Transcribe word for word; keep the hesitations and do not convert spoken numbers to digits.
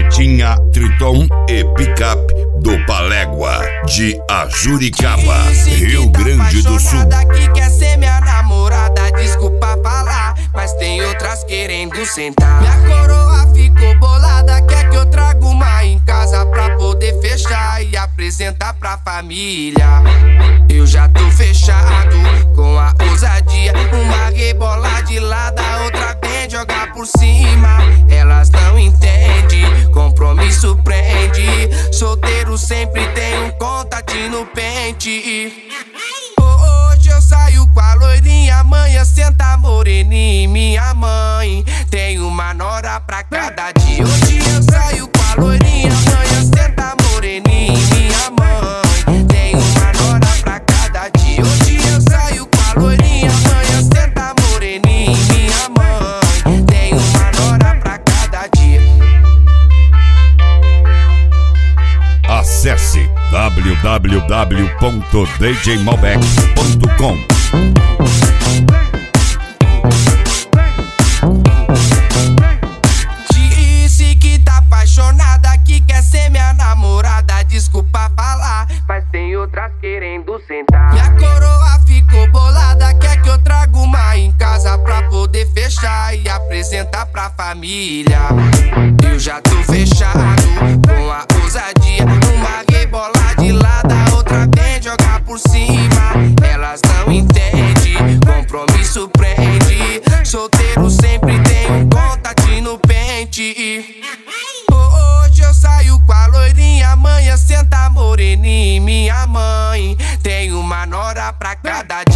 Tinha Triton e Picape do Palégua, de Ajuricaba, Rio Grande do Sul. Que quer ser minha namorada, desculpa falar, mas tem outras querendo sentar. Minha coroa ficou bolada, quer que eu traga uma em casa pra poder fechar e apresentar pra família. Eu já tô fechado com a ousadia, uma rebola de lado, a outra vem jogar por cima. Elas não entendem, compromisso prende. Solteiro sempre tem um contatinho no pente. Hoje eu saio com a loirinha, amanhã senta moreninha. Minha mãe tem uma nora pra cada dia. Hoje eu saio com a loirinha, amanhã senta moreninha. Minha mãe tem uma nora pra cada dia. Hoje eu saio com a loirinha, amanhã senta moreninha. Minha mãe tem uma nora pra cada dia. Acesse w w w ponto d j malbec ponto com. Disse que tá apaixonada, que quer ser minha namorada, desculpa falar, mas tem outras querendo sentar. Minha coroa ficou bolada, quer que eu traga uma em casa pra poder fechar e apresentar pra família. Eu já tô fechado com a ousadia, uma rebola de lado, a outra vem jogar por cima. Elas não entendem, compromisso prende. Solteiro sempre tem um contatinho no pente. Hoje eu saio com a loirinha, amanhã senta moreninha. Minha mãe tem uma nora pra cada dia.